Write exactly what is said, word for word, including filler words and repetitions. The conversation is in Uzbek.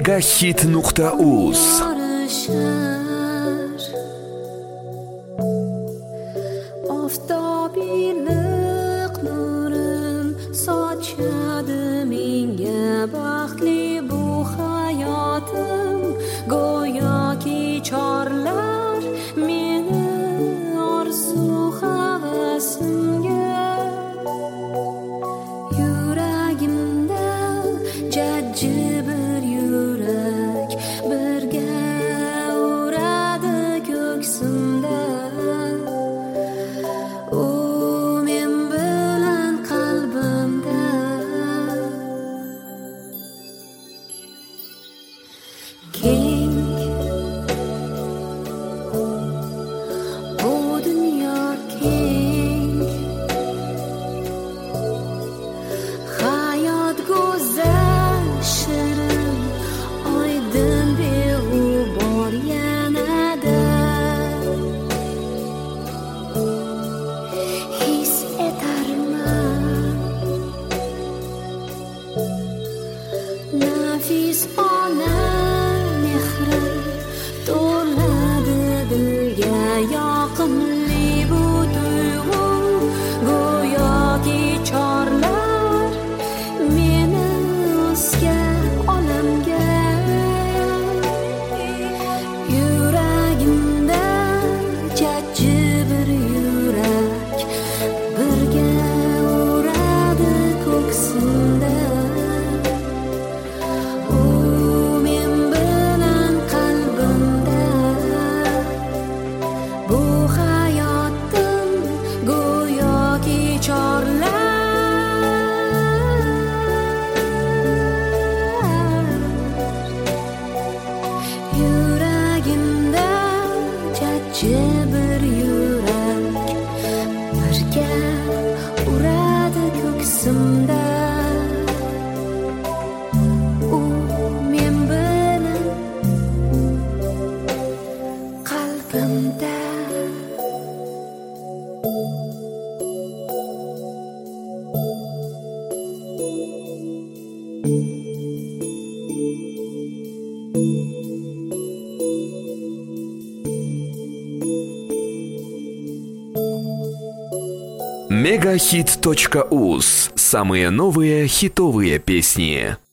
Megahit nuqta uz. Oftob iliq nurin sochadi menga, baxtli bu hayotim go'yoki chorlar meni orzu havasimga. Yuragimda jajji bir yurak birga uradi ko'ksimda. U men bilan qalbimda. Keng bu dunyo keng, hayot go'zal shirin, oydin beg'ubor yanada. His etarman nafis ona mehri to'ladi dilga, yoqimli bu tuyg'u go'yoki chorlar meni o'zga olamga. Yuragimda jajji bir yurak birga uradi ko'ksimda. U men bilan qalbimda. Bu hayotim go'yoki chorlar. Yuragimda jajji bir yurak birga uradi ko'ksimda. U men bilan qalbimda. Megahit точка уз. Самые новые хитовые песни.